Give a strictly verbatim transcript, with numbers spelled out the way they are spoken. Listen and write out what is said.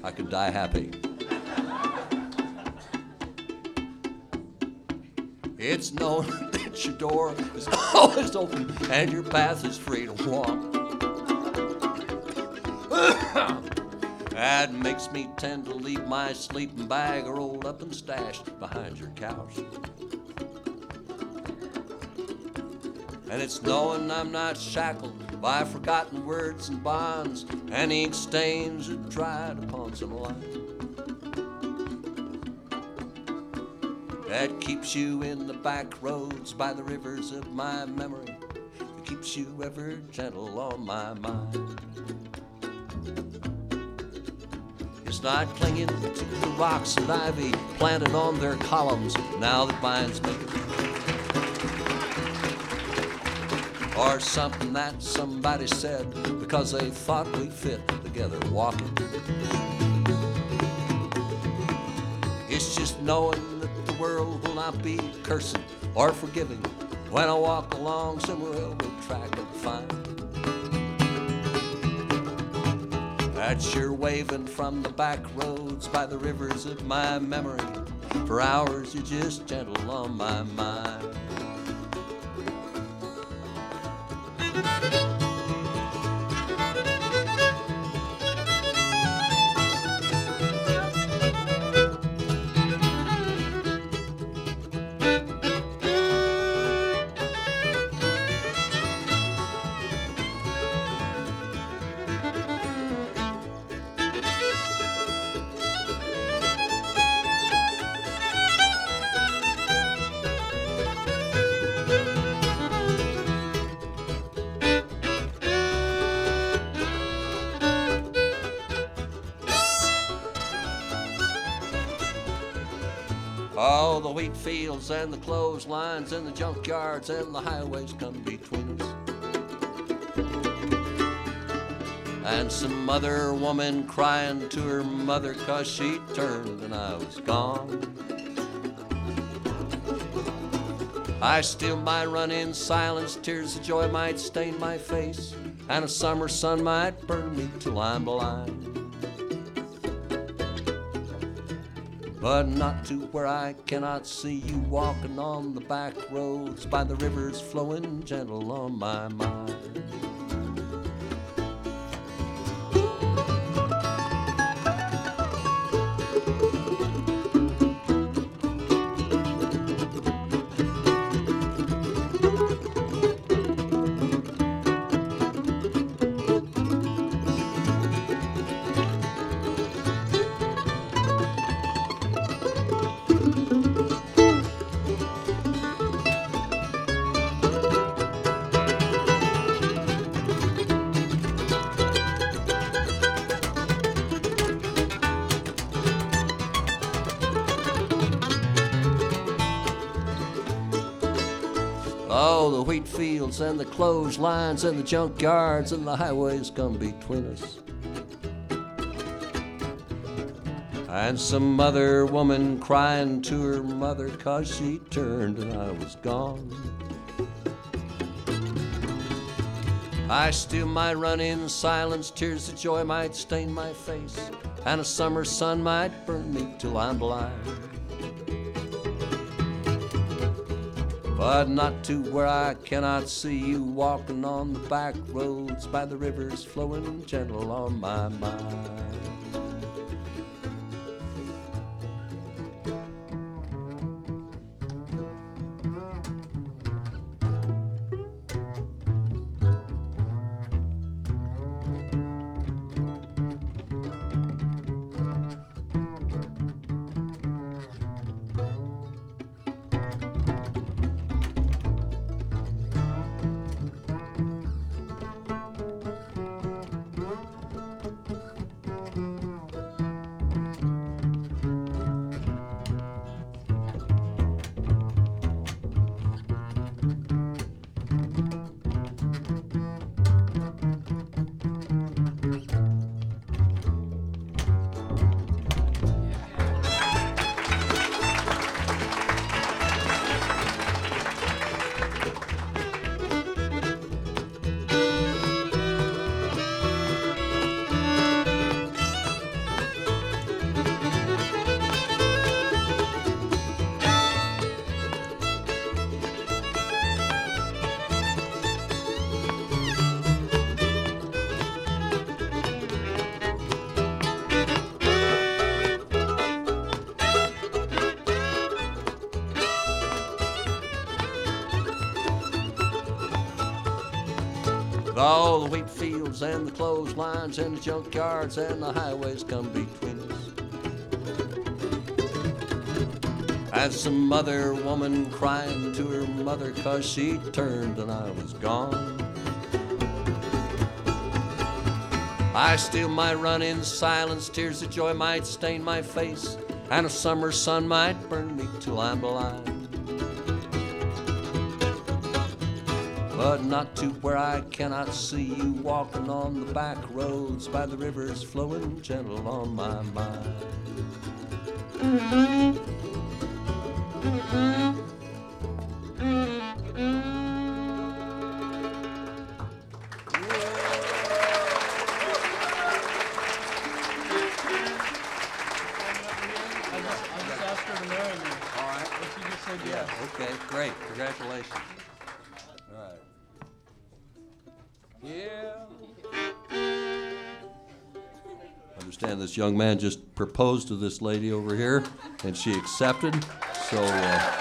I could die happy. It's known that your door is always open and your path is free to walk. That makes me tend to leave my sleeping bag rolled up and stashed behind your couch. And it's knowing I'm not shackled by forgotten words and bonds and ink stains that dried upon some line. That keeps you in the back roads by the rivers of my memory. That keeps you ever gentle on my mind. It's not clinging to the rocks and ivy planted on their columns now that vines make it. Or something that somebody said because they thought we fit together walking. It's just knowing that the world will not be cursing or forgiving when I walk along some railroad track and find that you're waving from the back roads by the rivers of my memory. For hours you're just gentle on my mind. Oh, the wheat fields and the clotheslines and the junkyards and the highways come between us. And some other woman crying to her mother 'cause she turned and I was gone. I still might run in silence, tears of joy might stain my face, and a summer sun might burn me till I'm blind. But not to where I cannot see you walking on the back roads by the rivers flowing gentle on my mind. Oh, the wheat fields and the clotheslines and the junkyards and the highways come between us. And some other woman crying to her mother 'cause she turned and I was gone. I still might run in silence, tears of joy might stain my face, and a summer sun might burn me till I'm blind. But not to where I cannot see you walking on the back roads by the rivers flowing gentle on my mind. all the wheat fields and the clotheslines and the junkyards and the highways come between us. And some other woman crying to her mother 'cause she turned and I was gone. I still might run in silence, tears of joy might stain my face, and a summer sun might burn me till I'm blind. But not to where I cannot see you walking on the back roads by the rivers flowing gentle on my mind. Okay, great. Congratulations. All right. Yeah. I understand this young man just proposed to this lady over here, and she accepted. So. Uh,